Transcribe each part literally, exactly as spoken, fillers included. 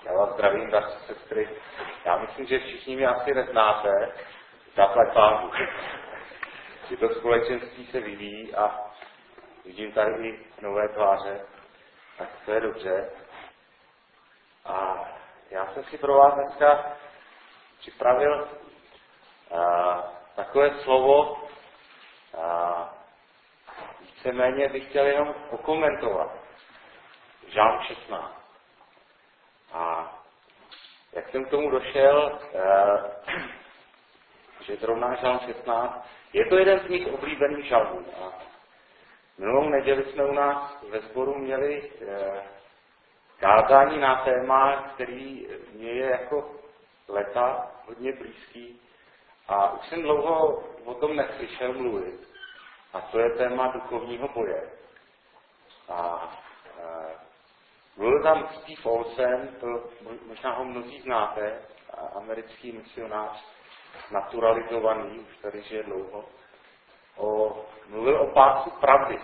Já vás zdravím, vaše sestry. Já myslím, že všichni mě asi neznáte. Zaplať pánu. Že to společenství se vyvíjí a vidím tady i nové tváře. Tak to je dobře. A já jsem si pro vás dneska připravil a, takové slovo. A, víceméně bych chtěl jenom okomentovat. Žálm šestnáct. A jak jsem k tomu došel, eh, že zrovna žálm šestnáct, je to jeden z mých oblíbených žalmů. A minulou neděli jsme u nás ve sboru měli eh, kázání na téma, který mě je jako leta hodně blízký. A už jsem dlouho o tom neslyšel mluvit. A to je téma duchovního boje. A eh, Byl tam Steve Olsen, to možná ho mnozí znáte, americký misionář, naturalizovaný, už tady žije dlouho. O, mluvil o pásu pravdy.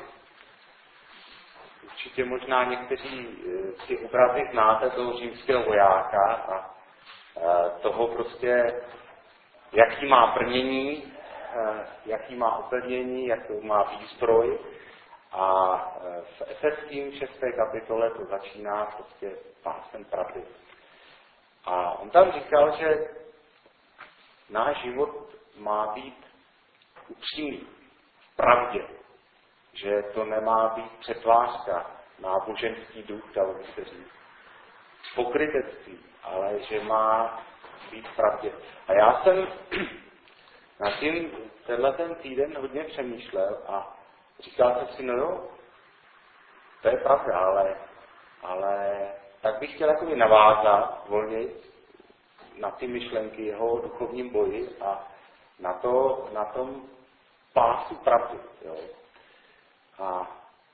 Určitě možná někteří si obrazy znáte toho římského vojáka a toho prostě, jaký má brnění, jaký má opevnění, jakou má výzbroj. A v Efeským šesté kapitole to začíná prostě pásem pravdy. A on tam říkal, že náš život má být upřímný, v pravdě. Že to nemá být přetvářka, náboženský duch, dalo by se říct, pokrytectví, ale že má být v pravdě. A já jsem nad tím tenhle ten týden hodně přemýšlel a říkal jsem si, no jo, to je pravda, ale, ale tak bych chtěl jakoby navázat volně na ty myšlenky jeho duchovním boji a na, to, na tom pásu pravdy. Jo. A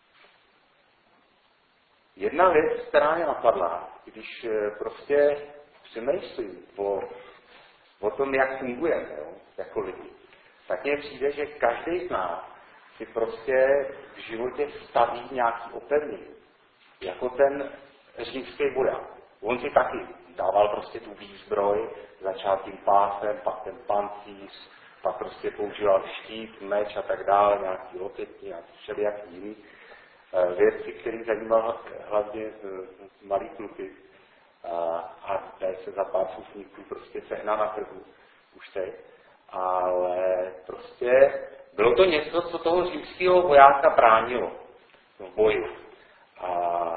jedna věc, která mě napadla, když prostě přemýšlím o, o tom, jak fungujeme jo, jako lidi, tak mně přijde, že každý z nás si prostě v životě staví nějaký opevnění. Jako ten římský voják. On si taky dával prostě tu výzbroj, začal tím pásem, pak ten pancíř, pak prostě používal štít, meč a tak dále, nějaký lotetní a všelijaký jiný věci, které zajímaly hlavně malý kluky. A dají se za pár fufníků prostě sehnat na trhu už teď. Ale prostě bylo to něco, co toho římského vojáka bránilo v boji. A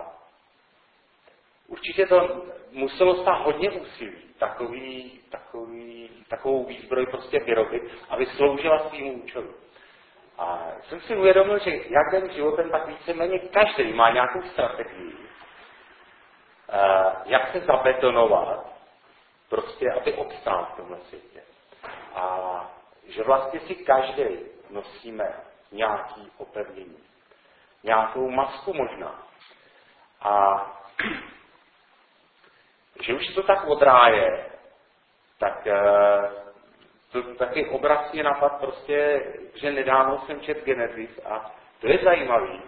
určitě to muselo stát hodně úsilí, takový, takový, takovou výzbroj prostě vyrobit, aby sloužila svým účelu. A jsem si uvědomil, že jak ten životem, tak víceméně každý má nějakou strategii, jak se zabetonovat, prostě, aby obstál v tomhle světě. A že vlastně si každý nosíme nějaký opevnění. Nějakou masku možná. A že už to tak odráje, tak to taky obraz mě napad prostě, že nedávno jsem četl Genesis a to je zajímavý.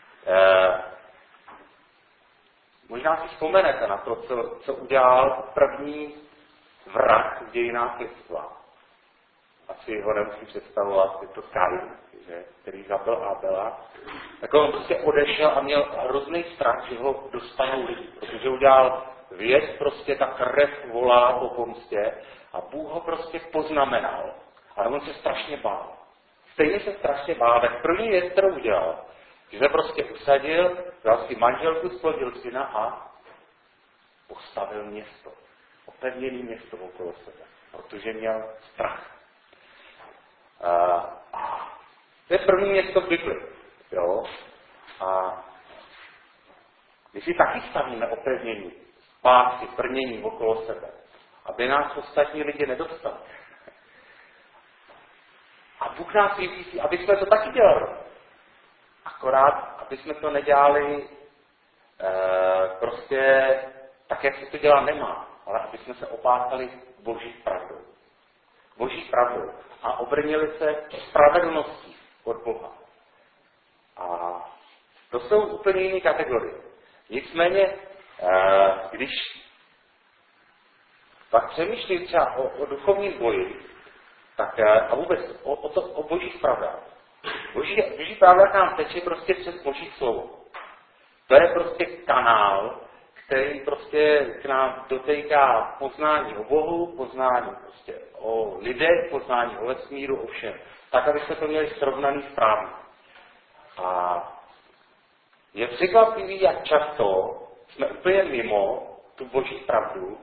Možná si vzpomenete na to, co, co udělal první vrah v dějinách lidstva. Asi ho nemusím představovat, je to Kain, že, který zabil Abela. Tak on prostě odešel a měl hrozný strach, že ho dostanou lidi, protože udělal věc, prostě ta krev volá po pomstě a Bůh ho prostě poznamenal. Ale on se strašně bál. Stejně se strašně bál, tak první věc, kterou udělal, že se prostě usadil, dal si manželku, splodil syna a postavil město. Opevněný město okolo sebe, protože měl strach. Uh, to je první město v Bibli. Jo? A my si taky stavíme opevnění, pásy, brnění okolo sebe, aby nás ostatní lidi nedostali. A Bůh nás vybízí, aby jsme to taky dělali. Akorát, aby jsme to nedělali uh, prostě tak, jak se to dělat nemá, ale aby jsme se opátali Boží pravdou. Boží pravdou. A obrnili se spravedlností od Boha. A to jsou úplně jiné kategorie. Nicméně, když pak přemýšlím třeba o, o duchovním boji, tak a vůbec o, o, to, o božích pravdách. Boží, boží pravda nám teče prostě přes boží slovo. To je prostě kanál, který prostě k nám dotýká poznání o Bohu, poznání prostě o lidech, poznání o vesmíru, o všem. Tak, aby jsme to měli srovnaný správně. A je překvapivý, jak často jsme úplně mimo tu boží pravdu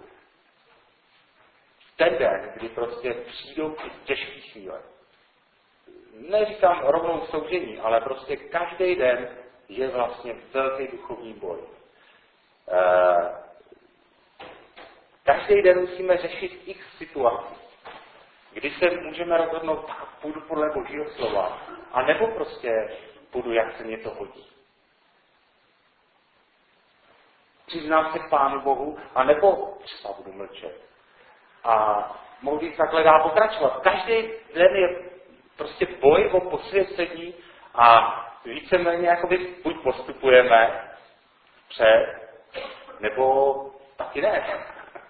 v ten den, kdy prostě přijdou ty těžké chvíle. Neříkám rovnou soužení, ale prostě každý den je vlastně velký duchovní boj. E, každý den musíme řešit x situací, kdy se můžeme rozhodnout, tak půjdu podle božího slova, a nebo prostě půjdu, jak se mě to hodí. Přiznám se k Pánu Bohu, a nebo třeba budu mlčet. A mohu říct, takhle dá pokračovat. Každý den je prostě boj o posvěcení a víceméně jakoby buď postupujeme před, nebo taky ne.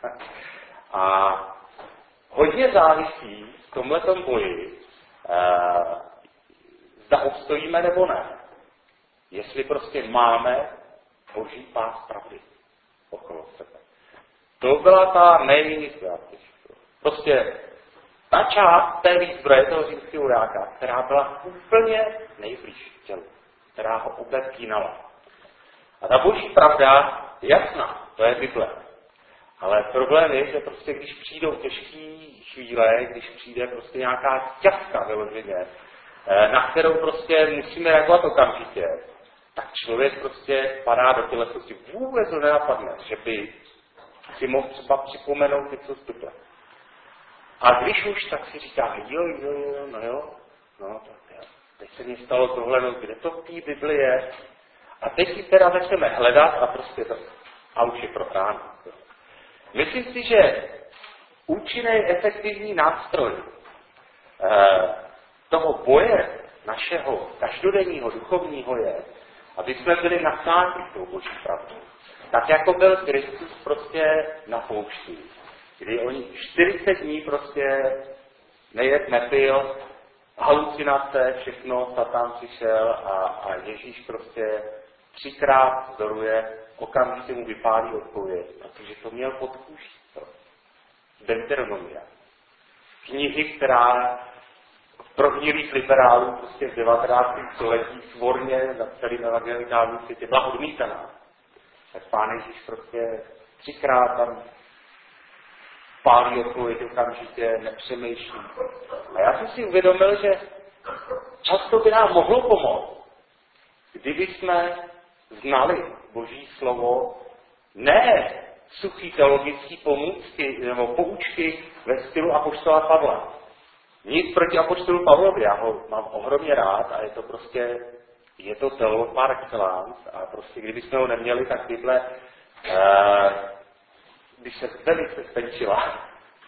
A hodně závisí v tomhletom boji, eh, zda obstojíme nebo ne. Jestli prostě máme boží pás pravdy okolo sebe. To byla ta nejvýzbější. Prostě ta část té výzbroje toho římského vojáka, která byla úplně nejblíž tělu, která ho obepínala. A ta boží pravda je jasná, to je Bible. Ale problém je, že prostě když přijdou těžké chvíle, když přijde prostě nějaká ťavka vyloženě, na kterou prostě musíme reagovat okamžitě, tak člověk prostě padá do tělesnosti. Vůbec to nenapadne, že by si mohl třeba připomenout něco z Bible. A když už, tak si říká, jo, jo, jo, no jo, no tak jo. Teď se mi stalo tohle, no kde to v té Bibli je? A teď si teda začneme hledat a prostě to, a už je prohráno. Myslím si, že účinný, efektivní nástroj eh, toho boje našeho každodenního duchovního je, aby jsme byli napsáni tou boží pravdou. Tak jako byl Kristus prostě na poušti, kdy oni čtyřicet dní prostě nejet, nepil, halucinace, všechno, Satan přišel a, a Ježíš prostě třikrát vzdoruje, okamžitě mu vypálí odpověď, protože to měl pod kůží. Deuteronomia. Knihy, která v prohnilých liberálů prostě v devatenáctém století svorně na celým evangelikálním světě byla odmítaná. Tak Pán Ježíš prostě třikrát tam pálí odpověď, okamžitě nepřemýšlí. A já jsem si uvědomil, že často by nám mohlo pomoct, kdyby jsme znali Boží slovo, ne suchý teologický pomůcky nebo poučky ve stylu apoštola Pavla. Nic proti apoštolu Pavlovi, já ho mám ohromně rád a je to prostě, je to teolog par excellence a prostě kdybychom ho neměli, tak Bible, eh, když se velice stenčila.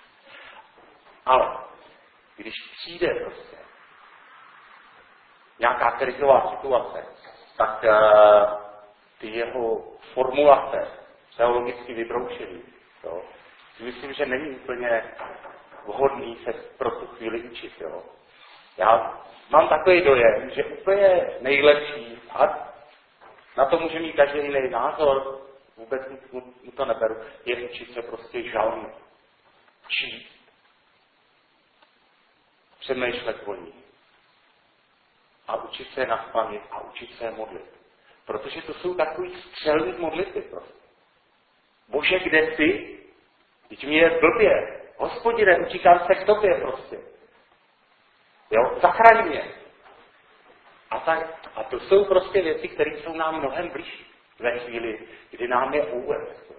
Ale když přijde prostě nějaká krizová situace, tak eh, ty jeho formulace teologicky vybroušený, jo, si myslím, že není úplně vhodný se pro tu chvíli učit. Jo. Já mám takový dojem, že úplně nejlepší, a na to může mít každý jiný názor, vůbec mu, mu to neberu, je učit se prostě žalmy, číst, přemýšlet o ní a učit se nazpamět a učit se modlit. Protože to jsou takový střelný modlitby prostě. Bože, kde jsi? Teď mi je blbě. Hospodine, utíkám se k tobě prostě. Jo, zachraň mě. A, tak, a to jsou prostě věci, které jsou nám mnohem blíž ve chvíli, kdy nám je úlet.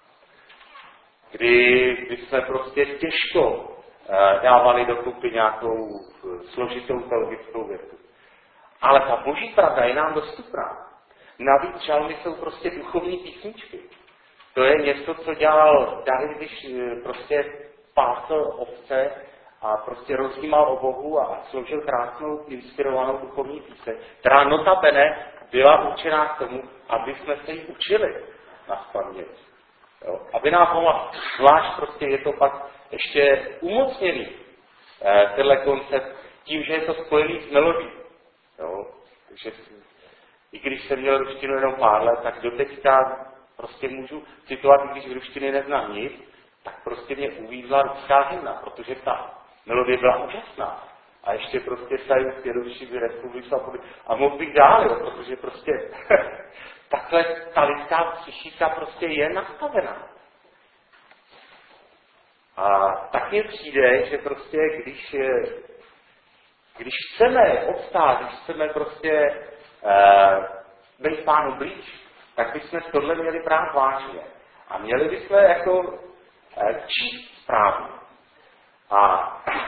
Kdy, kdy jsme prostě těžko uh, dávali dokupy nějakou uh, složitou teologickou větu. Ale ta boží pravda je nám dostupná. Navíc žalmy jsou prostě duchovní písničky. To je něco, co dělal David, když uh, prostě pásl ovce a prostě rozjímal o Bohu a složil krásnou, inspirovanou duchovní píseň, která notabene byla určená k tomu, aby jsme se jí učili nazpaměť. Jo? Aby nám pomohla. Zvlášť prostě je to pak ještě umocněný, eh, tenhle koncept, tím, že je to spojený s melodí. Jo? Takže i když jsem měl ruštinu jenom pár let, tak doteďka prostě můžu citovat, když v ruštiny neznám nic, tak prostě mě uvízla ruská hymna, protože ta melodie byla úžasná. A ještě prostě stají v Pědovštivě republice a mohl bych dál, jo, protože prostě takhle ta lidská psychika prostě je nastavená. A tak mně přijde, že prostě když, když chceme obstát, když chceme prostě uh, být Pánu blíž, tak bychom tohle měli brát vážně. A měli bychom jako uh, číst správně. A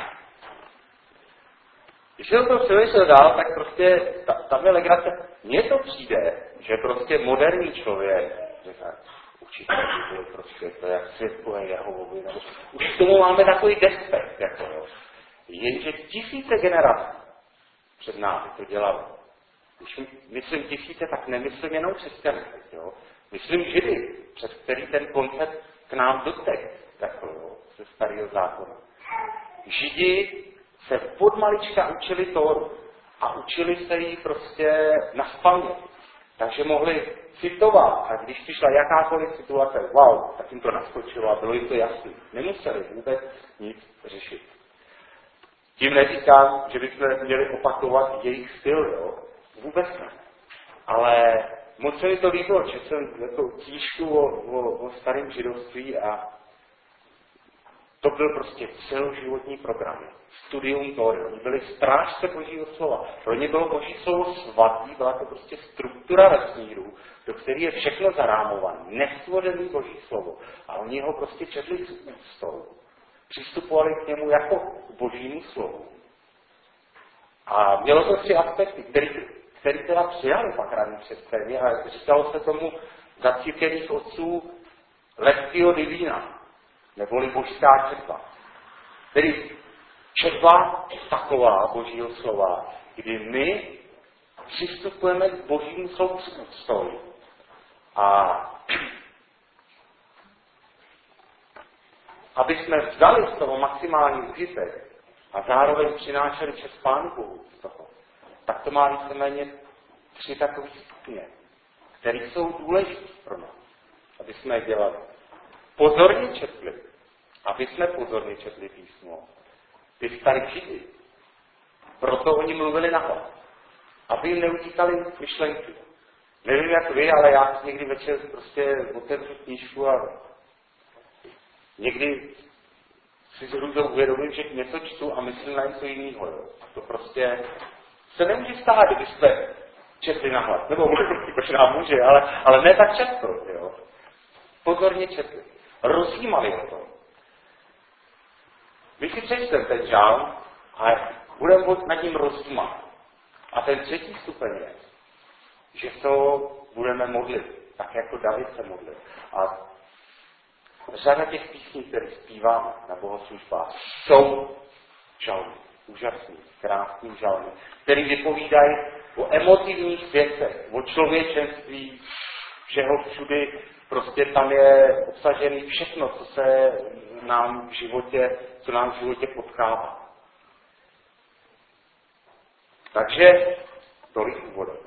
když jsem to přemýšlel dál, tak prostě ta, tam je legrace. Mně to přijde, že prostě moderní člověk, že tak, určitě je prostě to jak světkové Jehovovi, nebo už k tomu máme takový despekt, jako jo. Jenže tisíce generací před námi to dělali. Když myslím tisíce, tak nemyslím jenom křesťany, jo. Myslím Židy, přes který ten koncept k nám dotek, jako jo, ze starého zákona. Židi se pod malička učili Tóru a učili se jí prostě naspamět. Takže mohli citovat a když přišla jakákoliv situace, wow, tak jim to naskočilo a bylo jim to jasné. Nemuseli vůbec nic řešit. Tím neříkám, že bychom měli opakovat jejich styl, jo? Vůbec ne. Ale moc se mi to líbilo, že jsem jako knížku o, o, o starém židovství a to byl prostě celoživotní program. Studium Tóry. Oni byli strážce Božího slova. Pro ně bylo Boží slovo svatý, byla to prostě struktura vesmíru, do které je všechno zarámované. Nestvořený Boží slovo. A oni ho prostě četli s úctou. Přistupovali k němu jako k Božímu slovu. A mělo to tři aspekty, který, který teda přijali pak ranní křesťané a říkalo se tomu za církevních otců lectio divina, neboli božská četba. Tedy četba taková Božího slova, kdy my přistupujeme k Božímu slovu s úctou. A aby jsme vzali z toho maximální užitek a zároveň přinášeli čest Pánu Bohu z toho, tak to má víceméně tři takové stupně, které jsou důležité pro nás, aby jsme je dělali. Pozorně četli, aby jsme pozorně četli písmo. Ty starý Židy. Proto oni mluvili nahlas. Aby jim neutíkaly myšlenky. Nevím jak vy, ale já někdy večer prostě otevřu knížku a někdy si s hrůzou uvědomím, že něco čtu a myslím na něco jiného. Jo. To prostě se nemůže stát, kdybyste četli nahlas. Nebo možná může, ale, ale ne tak často. Jo. Pozorně četli. Rozjímali o tom. My si přečteme ten žálm a budeme nad ním rozjímat. A ten třetí stupeň je, že to budeme modlit, tak jako David se modlil. A řada těch písní, které zpíváme na bohoslužbách, jsou žalmy, úžasný, krásný žalmy, které vypovídají o emotivních věcech, o člověčenství, všeho všudy, prostě tam je obsažený všechno, co se nám v životě, co nám v životě potkává. Takže tolik úvodem.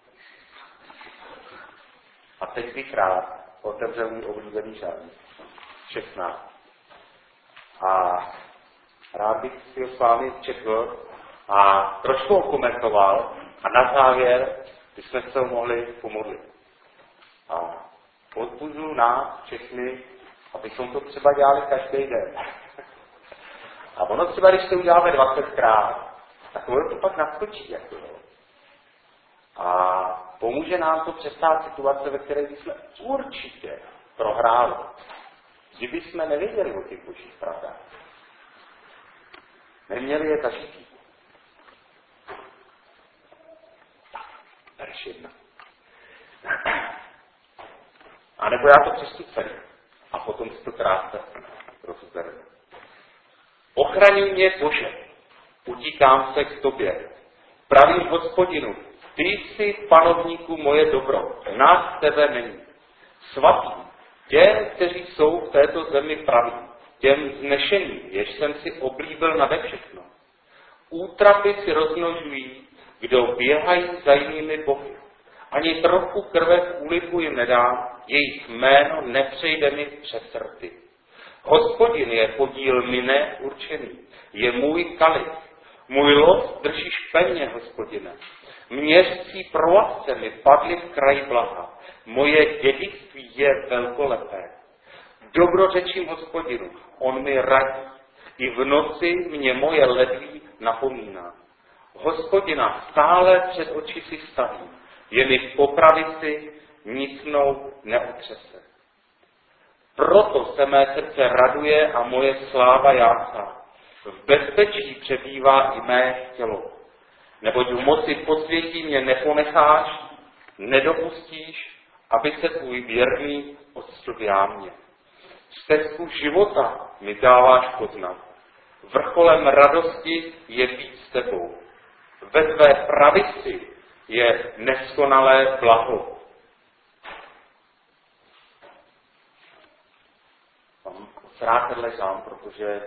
A teď bych rád otevřel můj oblíbený žálm. šestnáct. A rád bych si ho s vámi četl a trošku ho komentoval a na závěr bychom se ho mohli pomodlit. A odpuzu nás všechny, abychom to třeba dělali každý den. A ono třeba, když to uděláme dvacetkrát, tak ono to pak naskočí. Jako to. A pomůže nám to přestát situace, ve které bychom určitě prohráli. Kdyby jsme nevěděli o těch božích pravdách. Neměli je zažití. Tak, verš jedna. A nebo já to přečtu celý. A potom si to krátce rozbereme. Ochraňuj mě, Bože, utíkám se k tobě. Pravým Hospodinu, ty jsi, panovníku, moje dobro. Nás tebe není. Svatý, Těm, kteří jsou v této zemi praví, těm znešeným, jež jsem si oblíbil nade všechno. Útrapy si rozmnožují, kdo běhají za jinými bohy. Ani trochu krve v úliku jim nedám, jejich jméno nepřejde mi přes rty. Hospodin je podíl mine určený, je můj kalich. Můj los držíš pevně, Hospodine. Měřcí provazce mi padly v kraji blaha. Moje dědictví je velkolepé. Dobrořečím Hospodinu, on mi radí. I v noci mě moje ledví napomíná. Hospodina stále před oči si stavím. Je mi v popravici, nic mnou neotřese. Proto se mé srdce raduje a moje sláva jásá. V bezpečí přebývá i mé tělo. Neboť v moci posvětí mě neponecháš, nedopustíš, aby se tvůj věrný odstl v jámě. Stezku života mi dáváš poznat. Vrcholem radosti je být s tebou. Ve tvé pravici je neskonalé blaho. Mám rád tenhle žálm, protože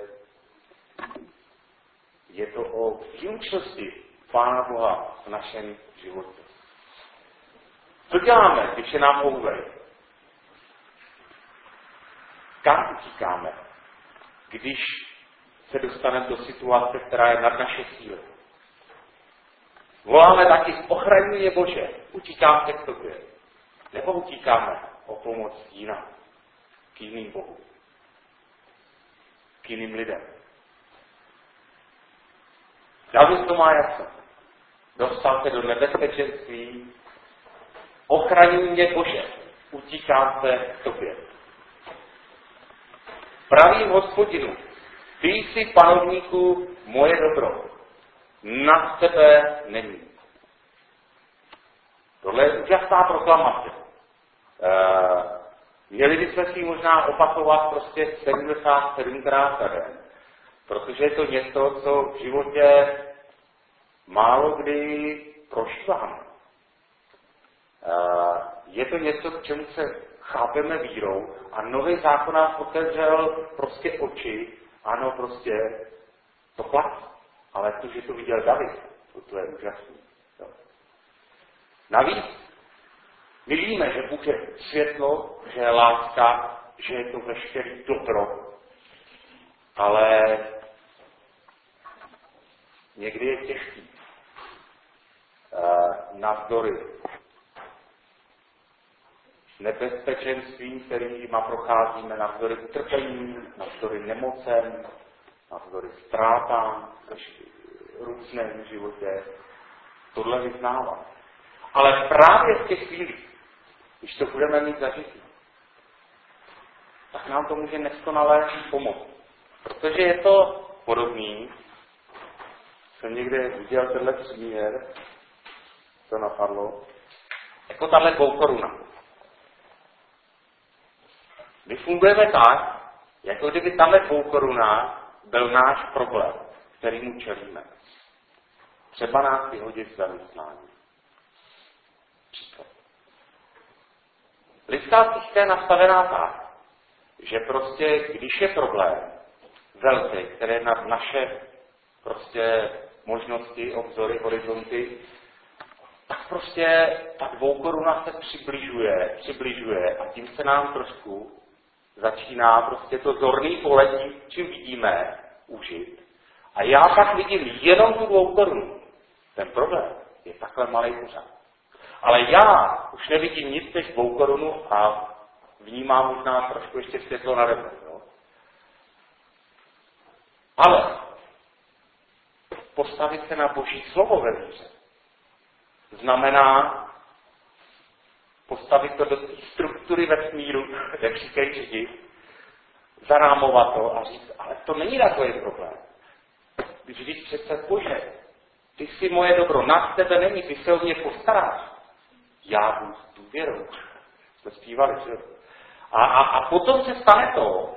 je to o výlučnosti Pána Boha v našem životě. Co děláme, když je nám ouvej? Kam utíkáme, když se dostaneme do situace, která je nad naše síly? Voláme taky, ochraňuj mě Bože, utíkám se k tobě. Nebo utíkáme o pomoc jinam, k jiným Bohu, k jiným lidem. David to má jasno. Dostal se do nebezpečenství, ochraňuj mě Bože, utíkám se k tobě. Pravím Hospodinu, ty jsi, panovníku, moje dobro. Nad tebe není. Tohle je úžasná proklamace. E, měli bychom si ji možná opakovat prostě sedmdesát sedmkrát za den, protože je to něco, co v životě málo kdy prožíváme. E, je to něco, k čemu se chápeme vírou a nový zákon nás otevřel prostě oči. Ano, prostě to platí. Ale to, že to viděl David, to, to je úžasné. Navíc my víme, že Bůh je světlo, že je láska, že je to veškerý dobro. Ale někdy je těžký uh, navzdory nebezpečenstvím, kterýma procházíme, navzdory utrpením, navzdory nemocem, navzdory ztrátám, různém v životě, tohle vyznává. Ale právě v těch chvílích, když to budeme mít zažitý, tak nám to může neskonale pomoct. Protože je to podobný, jsem někde viděl tenhle příměr, to napadlo, jako tahle dvoukoruna. My fungujeme tak, jako kdyby tahle dvoukoruna byl náš problém, kterýmu čelíme. Třeba nás vyhodit z zaměstnání. Příklad. Lidská psychika je nastavená tak, že prostě, když je problém velký, který je nad naše prostě možnosti, obzory, horizonty, tak prostě ta dvoukoruna se přibližuje, přibližuje a tím se nám trošku začíná prostě to zorný poletí, čím vidíme, užit. A já pak vidím jenom tu dvoukorunu. Ten problém je takhle malý pořád. Ale já už nevidím nic než dvoukorunu a vnímám možná trošku ještě světlo na nebe. Ale postavit se na Boží slovo ve víře znamená postavit to do té struktury vesmíru, jak říkají Židi, zarámovat to a říct, ale to není takový problém. Když říct přece, Bože, ty jsi moje dobro, nad tebe není, ty se o mě postaráš. Já budu s důvěrou. Jsme zpívali, že? A, a, a potom se stane to,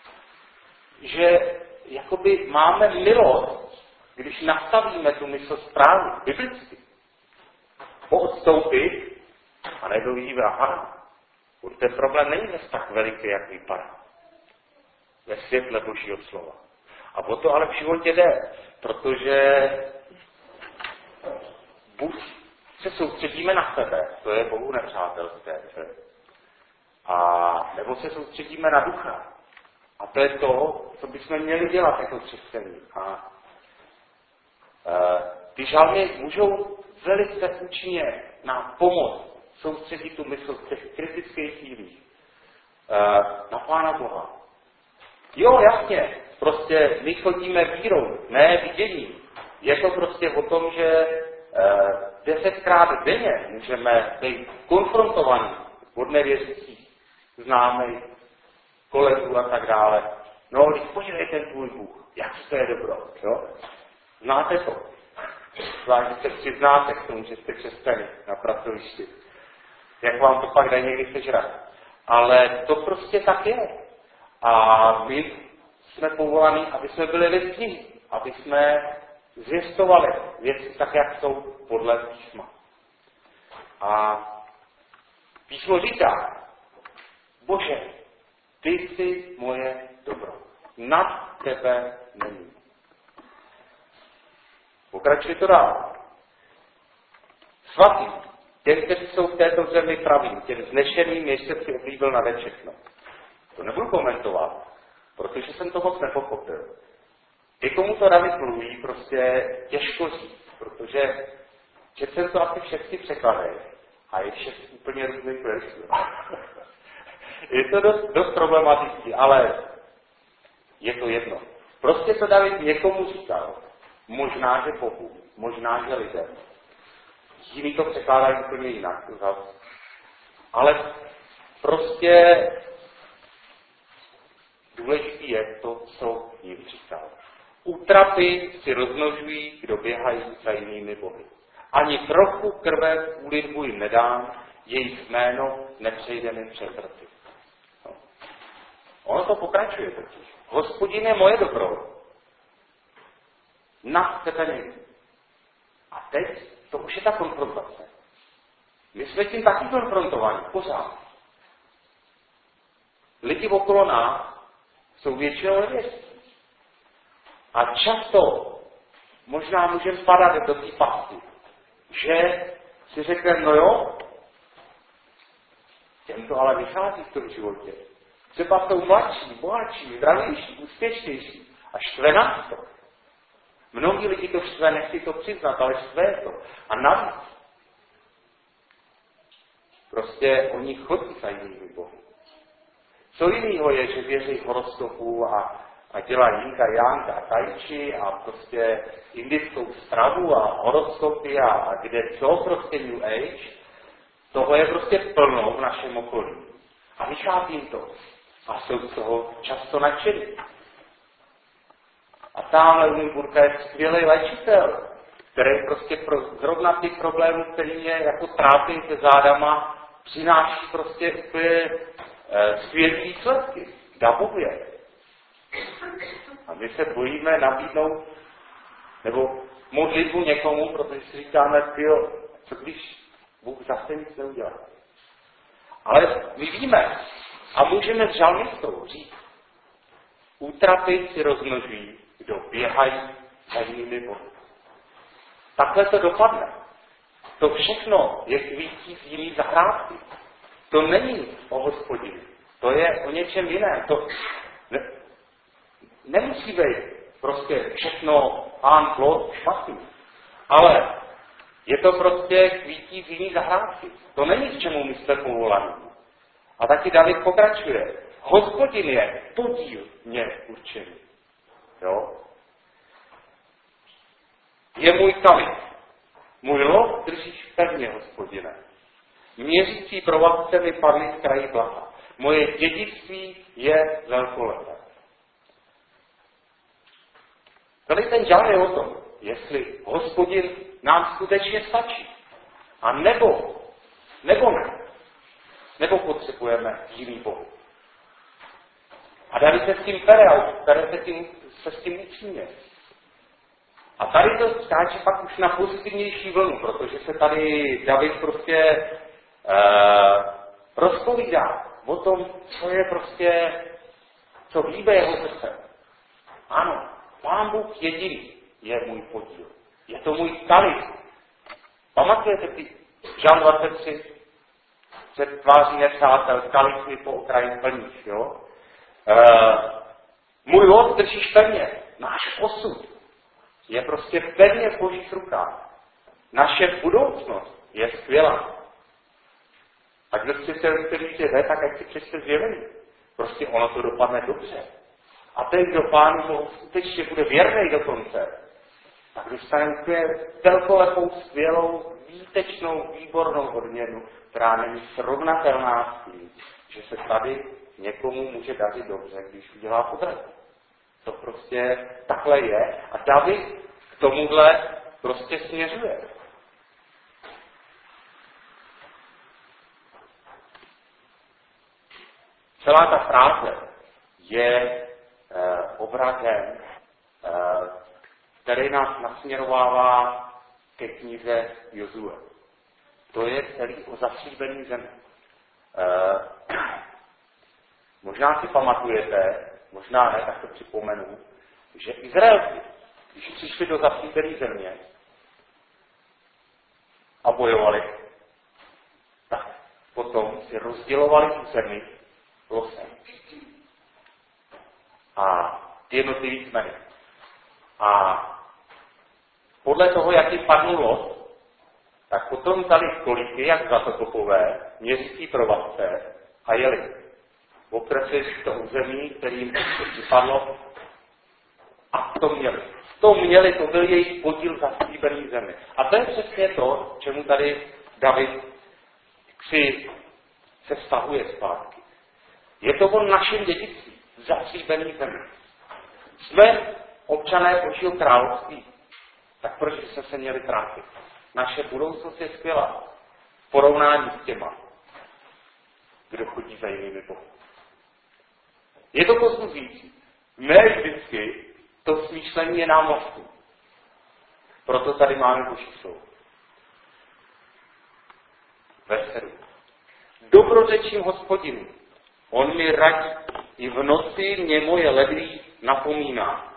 že jakoby máme milost, když nastavíme tu mysl správně, biblicky, poodstoupit a nedoví vraha. Ten problém není dnes tak veliký, jak vypadá. Ve světle Božího slova. A o to ale v životě jde, protože buď se soustředíme na sebe, to je Bohu nepřátelské, a nebo se soustředíme na ducha. A to je to, co bychom měli dělat jako křesťané. A e, ty žalmy můžou velice účinně nám pomoct soustředit tu mysl v těch kritických chvílích e, na Pána Boha. Jo, jasně, prostě my chodíme vírou, ne viděním. Je to prostě o tom, že e, desetkrát denně můžeme být konfrontovaní od nevěřících, známých, kolegů a tak dále. No, když podívej ten tvůj Bůh, jak to je dobro, jo? Znáte to. Zvlášť, když se přiznáte k tomu, že jste křesťané na pracovišti. Jak vám to pak dají někdy sežrat. Ale to prostě tak je. A my jsme povolaní, aby jsme byli lidský, aby jsme zvěstovali věci tak, jak jsou podle písma. A písmo říká, Bože, ty jsi moje dobro. Nad tebe není. Pokračuje to dál. Svatý, těm, kteří jsou v této zemi pravým, těm znešeným, jež se si oblíbil na všechno. To nebudu komentovat, protože jsem to moc nepochopil. I komu to David mluví, prostě těžko říct, protože četl jsem to asi všechny překlady a je šest úplně různých veršů. Je to dost, dost problematický, ale je to jedno. Prostě to David někomu říkal, možná, že Bohu, možná, že lidem. Jiný to překládají úplně jinak. Ale prostě důležitý je to, co jim říkal. Útrapy si rozmnožují, kdo běhají za jinými bohy. Ani trochu krve v úlitbu jim nedám, jejich jméno nepřejde mi přes rty. No. Ono to pokračuje totiž. Hospodin je moje dobro. Nad tebe není. A teď to už je ta konfrontace. My jsme tím taky konfrontovaní, pořád. Lidi okolo nás jsou většinou nevěstí. A často možná můžeme padat do té pasti, že si řekneme, no jo, těm to ale vychází v tom životě. Třeba jsou mladší, bohatší, zdravější, úspěšnější a štve nás to. Mnohí lidi to štve, nechci to přiznat, ale štve to. A navíc prostě oni chodí za jinými bohy. Co jiného je, že věří horoskopu a, a dělají jinka, jánka a tajči a prostě indickou stravu a horoskopy a, a kde co, prostě New Age, toho je prostě plno v našem okolí. A vychází jim to. A jsou z toho často nadšení. A tamhle u Nymburka je skvělý léčitel, který prostě pro, zrovna ty problémy, který mě jako trápí se zádama, přináší prostě úplně e, skvělý výsledky. Davově. A my se bojíme nabídnout, nebo modlitbu někomu, protože si říkáme, tyjo, co když Bůh zase nic neudělá. Ale my víme a můžeme s žalmistou říct, útrapy si rozmnožují, kdo běhají za jinými bohy. Takhle to dopadne. To všechno je kvící z jiný zahrádky. To není o Hospodinu. To je o něčem jiném. To ne, nemusí být prostě všechno en plot špatný. Ale je to prostě kvítí z jiný zahrádky. To není k čemu my jsme povolaní. A taky David pokračuje. Hospodin je podíl mě určený. Jo? Je můj kalich. Můj lov držíš pevně, Hospodine. Měřící provazce mi padly z krají blaha. Moje dědictví je velkolepé. Tady ten žál je o tom, jestli Hospodin nám skutečně stačí. A nebo, nebo ne. Nebo potřebujeme jiný Boh. A David se s tím pere a pere se, tím, se s tím upřímně. A tady to skáče pak už na pozitivnější vlnu, protože se tady David prostě uh, rozpovídá o tom, co je prostě, co hýbe jeho srdce. Ano, Pán Bůh jediný je můj podíl. Je to můj kalich. Pamatujete ty Žalm dvacet tři? Před tváří nepřátel, kalich mi po okraji plníš, jo? E, můj los držíš pevně. Náš osud je prostě pevně v Božích rukách. Naše budoucnost je skvělá. A kdo si se rozpělíte jde, tak ať si přečte zjevení. Prostě ono to dopadne dobře. A ten, kdo Pánu Bohu skutečně bude věrný do konce, tak dostane úplně velkolepou, skvělou, výtečnou, výbornou odměnu, která není srovnatelná s tím, že se tady někomu může dařit dobře, když udělá podrat. To prostě takhle je. A David k tomuhle prostě směřuje. Celá ta fráze je e, obrazem, e, který nás nasměrovává ke knize Jozue. To je celý o zaslíbený zemi. E, možná si pamatujete, možná ne, tak to připomenu, že Izraelci, když přišli do zaslíbené země a bojovali, tak potom si rozdělovali tu zemi losem. A ty jednotlivý kmeny. A podle toho, jaký padl los, tak potom dali kolíky, jak zlatokopové, měřicí provazce a jeli. Okresy to území, kterým připadlo, a to měli. To měli, to byl jejich podíl zaslíbený zemi. A to je přesně to, čemu tady David si se vztahuje zpátky. Je to o našem dědictví, zaslíbený zemi. Jsme občané Božího království, tak proč jsme se měli trápit? Naše budoucnost je skvělá v porovnání s těma, kdo chodí za jinými bohy. Je to posuzující. Ne vždycky to smýšlení je nám vlastní. Proto tady máme Boží slovo. Verš sedm. Dobrořečím Hospodinu, on mi radí, i v noci mě moje ledví napomíná.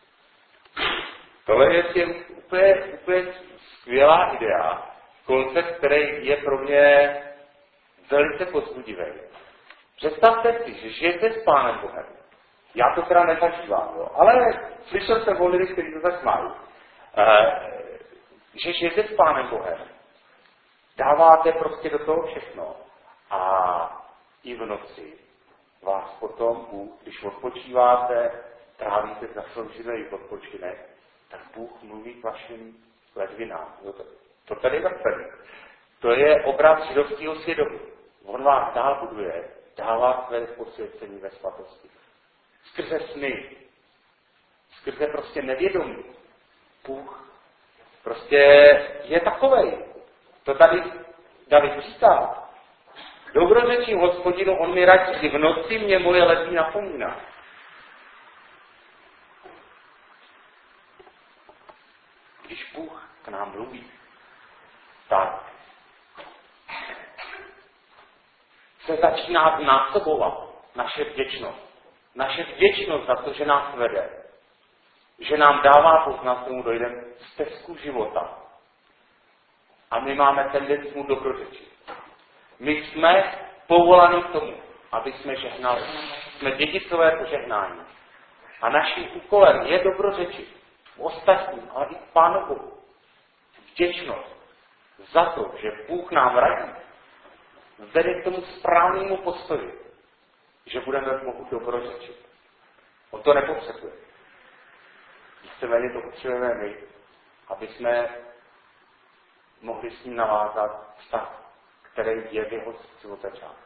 Tohle je úplně, úplně skvělá idea, koncept, který je pro mě velice povzbudivý. Představte si, že žijete s Pánem Bohem. Já to teda nezažívám, jo, ale slyšel jsem o lidech, kteří to tak mají. E, že žijete s Pánem Bohem. Dáváte prostě do toho všechno. A i v noci vás potom Bůh, když odpočíváte, trávíte zasloužený odpočinek, tak Bůh mluví k vašim ledvinám. To, to tady je tak první. To je obraz židovského svědomí. On vás dál buduje, dává své posvěcení ve svatosti. Skrze sny, skrze prostě nevědomí. Bůh prostě je takovej. To tady David říká. Dobrořečím Hospodinu, on mi radí, i v noci mě moje ledví napomíná. Když Bůh k nám mluví, tak se začíná znásobovat naše vděčnost. Naše vděčnost za to, že nás vede. Že nám dává poznat, tomu dojdeme stezku života. A my máme tendenci mu dobrořečit. My jsme povolaní k tomu, aby jsme žehnali. Jsme dědicové požehnání. A naším úkolem je dobrořečit ostatním, ale i Pánu Bohu. Vděčnost za to, že Bůh nám radí, vede k tomu správnému postoji, že budeme Bohu dobrořečit. On to nepotřebuje. Víceméně to potřebujeme my, aby jsme mohli s ním navázat vztah, který je v jeho srdci od začátku.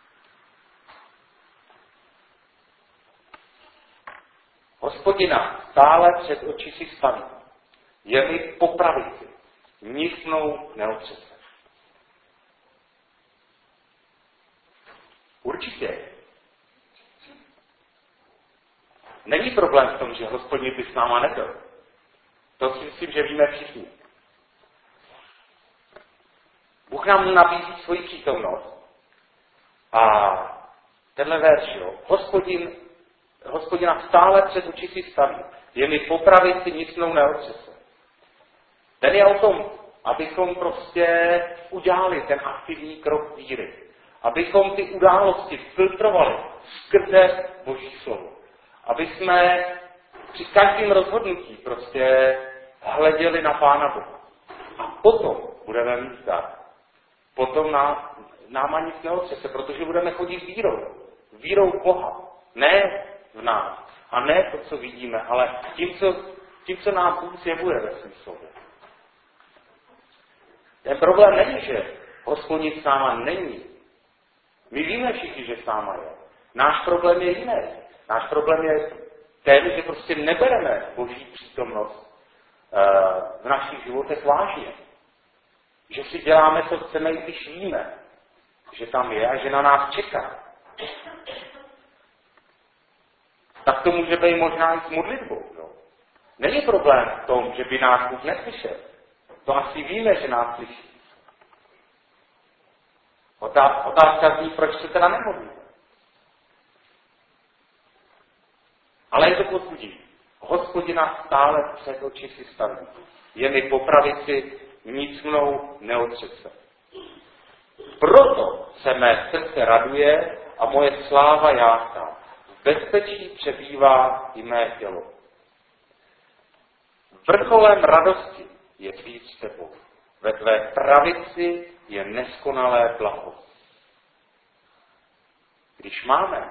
Hospodina stále před oči si staví. Je mi po pravici. Nic mnou neotřese. Určitě. Není problém v tom, že Hospodin by s náma nebyl. To si myslím, že víme všichni. Bůh nám nabízí svoji přítomnost, A tenhle verš, jo, hospodin, hospodina stále před oči si staví, je mi po pravici nic mnou neotřese. Ten je o tom, abychom prostě udělali ten aktivní krok víry. Abychom ty události filtrovali skrze Boží slovo. Aby jsme při každém rozhodnutí prostě hleděli na Pána Boha. A potom budeme mít dar. Potom nám, náma nic neotřese, protože budeme chodit vírou. Vírou v Boha. Ne v nás. A ne to, co vidíme, ale tím, co, tím, co nám Bůh zjevuje ve svém slově. Ten problém není, že Hospodin s náma není. My víme všichni, že s náma je. Náš problém je jiný. Náš problém je ten, že prostě nebereme Boží přítomnost uh, v našich životech vážně. Že si děláme, co chceme, i když víme, že tam je a že na nás čeká. Tak to může být možná i s modlitbou. No. Není problém v tom, že by nás Bůh neslyšel. To asi víme, že nás slyší. Otázka zní, proč se teda nemodlíte. Ale je to povzbudivé. Hospodina stále před oči si staví. Je mi po pravici, nic mnou neotřese. Proto se mé srdce raduje a moje sláva jásá. V bezpečí přebývá i mé tělo. Vrcholem radosti je být s tebou. Ve tvé pravici je neskonalé blaho. Když máme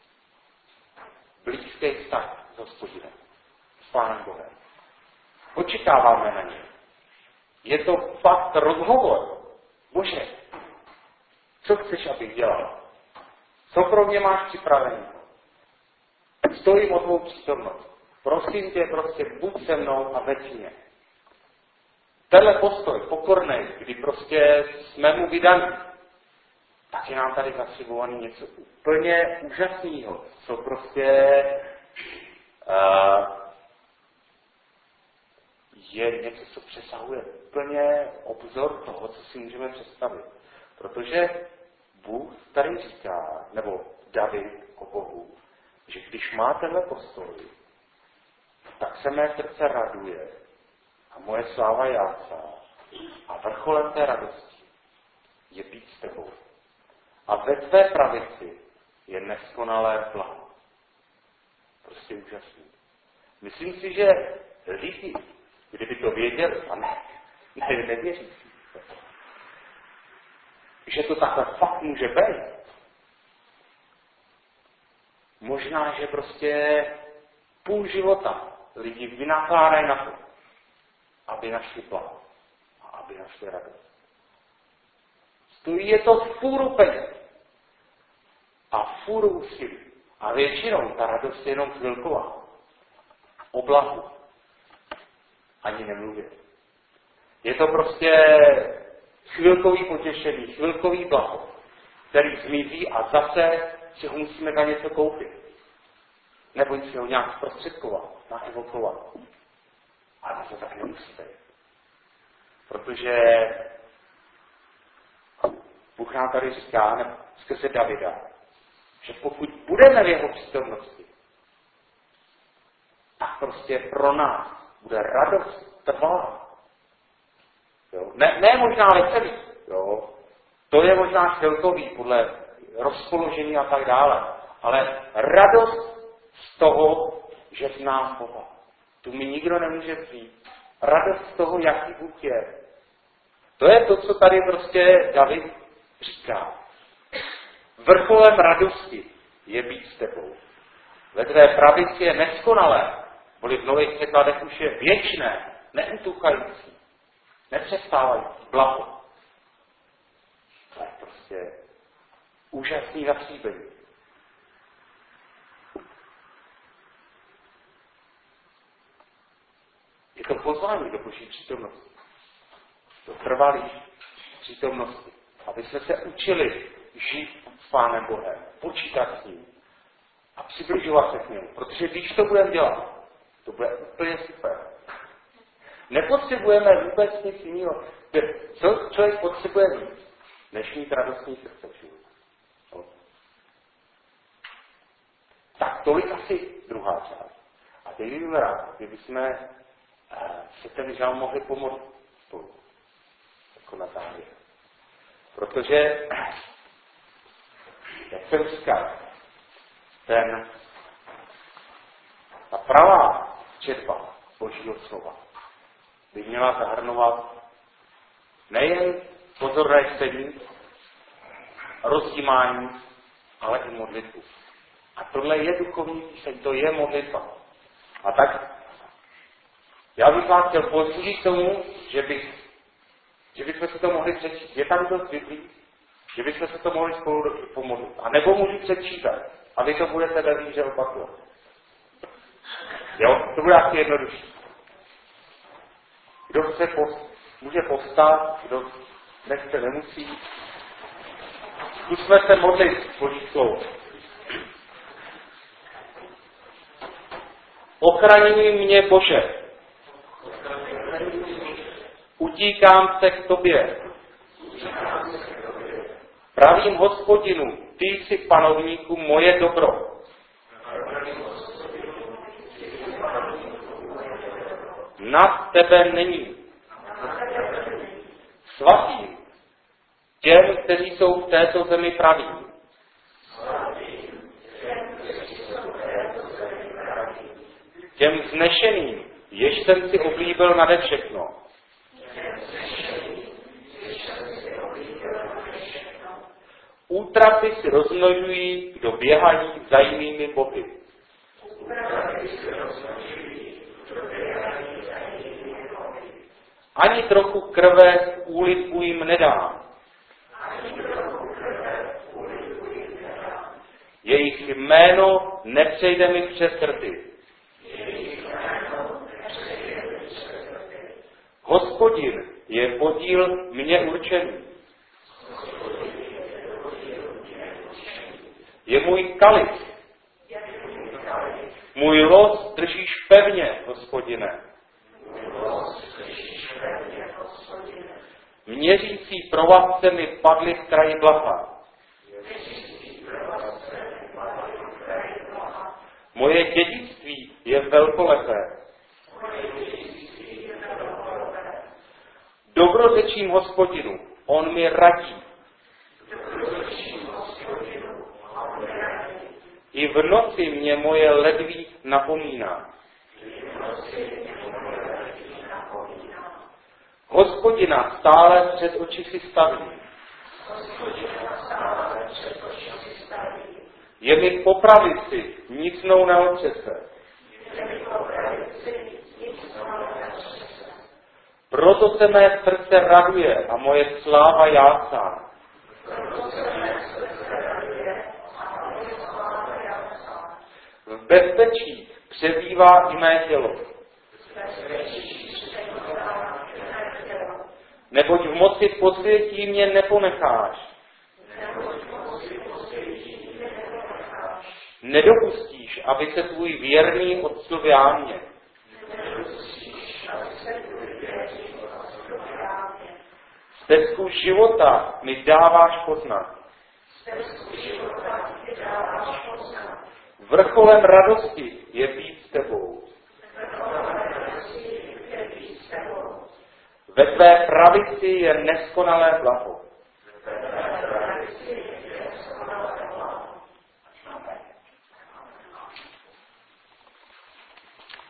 blízký vztah s Hospodinem, s Pánem Bohem, očekáváme na něj. Je to fakt rozhovor. Bože, co chceš, abych dělal? Co pro mě máš připravený? Stojím o tvou přítomnost. Prosím tě, prostě buď se mnou a veď mě. Tenhle postoj, pokornej, kdy prostě jsme mu vydaní, tak je nám tady zaslibovaný něco úplně úžasného, co prostě uh, je něco, co přesahuje úplně obzor toho, co si můžeme představit. Protože Bůh tady říká, nebo David o Bohu, že když má tenhle postoj, tak se mé srdce raduje a moje sláva jásá a vrcholem té radosti je být s tebou. A ve tvé pravici je neskonalé blaho. Prostě úžasný. Myslím si, že lidi, kdyby to věděli, a ne, ne nevěří si, že to takhle fakt může být, možná, že prostě půl života lidi vynakládají na to, aby našli blaho a aby našli radost. Stojí je to fůru peněz a fůru úsilí. A většinou ta radost je jenom chvilková. O blahu ani nemluvě. Je to prostě chvilkový potěšení, chvilkový blaho, který zmizí a zase si ho musíme na něco koupit. Nebo si ho nějak zprostředkovat, naevokovat. Ale to tak nemusí být. Protože Bůh nám tady říká, skrze Davida, že pokud budeme v jeho přítomnosti, tak prostě pro nás bude radost trvalá. Jo? Ne, ne možná veselý, jo? To je možná chvilkový podle rozpoložení a tak dále, ale radost z toho, že znám Boha. Tu mi nikdo nemůže vzít. Radost z toho, jaký Bůh je. To je to, co tady prostě David říká. Vrcholem radosti je být s tebou. Ve tvé pravici je neskonalé, boli v nových překladech už je věčné, neutuchající, nepřestávající, blaho. To je prostě úžasný zaslíbení. Je to pozvání do Boží přítomnosti. Do trvalé přítomnosti. Aby jsme se učili žít s Pánem Bohem, počítat s ním a přibližovat se k němu. Protože když to budeme dělat, to bude úplně super. Nepotřebujeme vůbec nic jiného. Co člověk potřebuje víc, než mít radostný srdce v životě. tolik asi druhá část. A teď bych rád, kdybychom se ten žalm mohli pomoct spolu. Jako na závěr. Protože, jak jsem říkal, ten, ta pravá četba Božího slova by měla zahrnovat nejen pozorné čtení, rozdímání, ale i modlitbu. A tohle je duchovní píseň, to je modlitba. A tak já bych vás chtěl povzbudit tomu, že, bych, že bychom si to mohli přečíst. Je tam dost Biblí, že bychom se to mohli spolu pomodlit. A nebo můžu přečítat, a vy to budete ve víře opakovat. Jo, to bude asi jednodušší. Kdo chce, post, může povstat, kdo nechce, nemusí. Zkusme se modlit Boží slovo. Ochraňuj mě, Bože. Utíkám se k tobě. Pravím Hospodinu, ty jsi panovníku moje dobro. Nad tebe není. Svatým těm, kteří jsou v této zemi praví. Těm vznešeným, jež jsem si oblíbil nade všechno. Útrapy si rozmnožují, kdo běhají za jinými bohy. Ani trochu krve v úlitbu jim nedám. Jejich jméno nepřejde mi přes rty. Hospodin je podíl mně určený. Je můj kalich. Můj los držíš pevně, Hospodine. Měřící provazce mi padly v kraji blaha. Moje dědictví je velkolepé. Dobrořečím Hospodinu, on mi radí. I v noci mě moje ledví napomíná. Hospodina stále před oči si staví. Je mi popravit si, nic mnou neotřese. Proto se mé srdce raduje a moje sláva jásá. V bezpečí přebývá i mé tělo. Neboť v moci posvětí mě neponecháš. Nedopustíš, aby se tvůj věrný odcl v jámě. Stezku života mi dáváš poznat. Vrcholem radosti je být s tebou. Ve tvé pravici je neskonalé blaho.